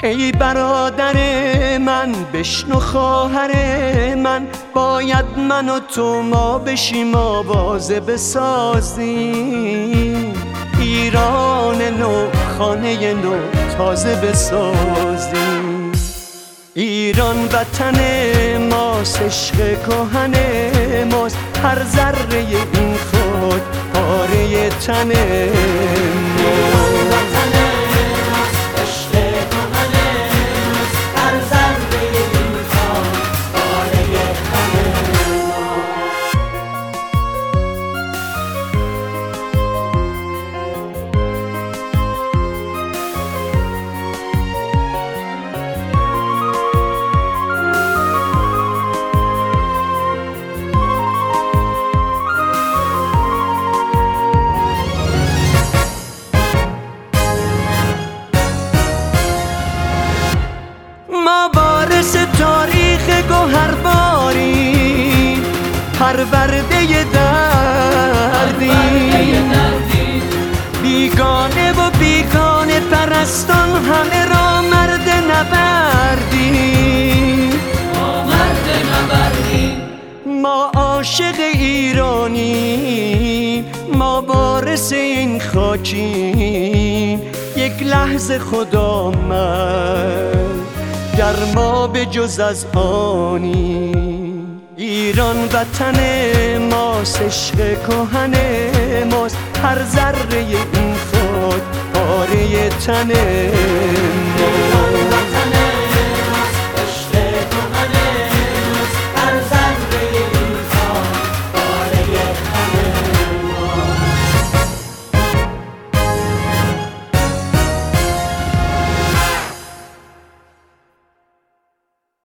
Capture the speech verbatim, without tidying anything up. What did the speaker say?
ای برادر من بشنو خواهر من، باید من و تو ما بشیم آوازه بسازیم، ایران نو خانه نو تازه بسازیم. ایران وطن ماست، عشق کهن ماست، هر ذره این خود پاره تن ماست. ما وارث تاریخ گوهرباری، پرورده دردیم، بیگانه و بیگانه پرستان همه را مرد نبردیم. ما عاشق ایرانی، ما وارث این خاکی، یک لحظه خدا آمد گر ما به جز از آنی. ایران وطن ماست، عشق کهن ماست، هر ذره این خود پاره تن